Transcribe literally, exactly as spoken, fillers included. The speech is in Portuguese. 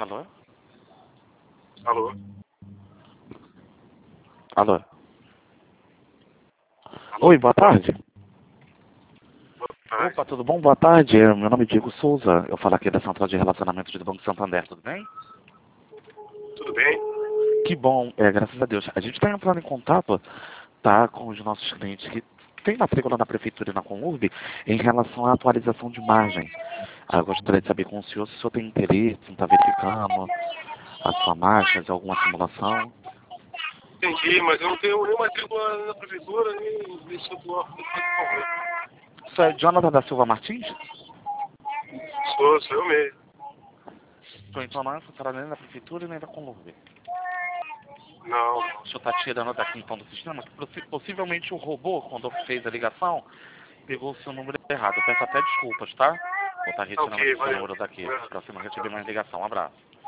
Alô? Alô? Alô? Alô? Oi, boa tarde. Boa tarde. Opa, tudo bom? Boa tarde. Meu nome é Diego Souza. Eu falo aqui da Central de Relacionamento do Banco Santander, tudo bem? Tudo bem? Que bom, é, graças a Deus. A gente está entrando em contato, tá, com os nossos clientes que têm matrícula na Prefeitura e na Conurb em relação à atualização de margem. Ah, eu gostaria de saber com o senhor se o senhor tem interesse em estar verificando a sua marcha, fazer alguma simulação. Entendi, mas eu não tenho nem matrícula na prefeitura, nem nem sou do Isso é Jonathan da Silva Martins? Sou, sou eu mesmo. Estou então não é funcionário nem da Prefeitura nem da Conurb. Não. O senhor está tirando daqui então do sistema, que possi- possivelmente o robô, quando fez a ligação, pegou o seu número errado. Eu peço até desculpas, tá? Vou estar retirando Ok, aqui o seu valeu. número daqui, Valeu. para você não receber mais ligação. Um abraço.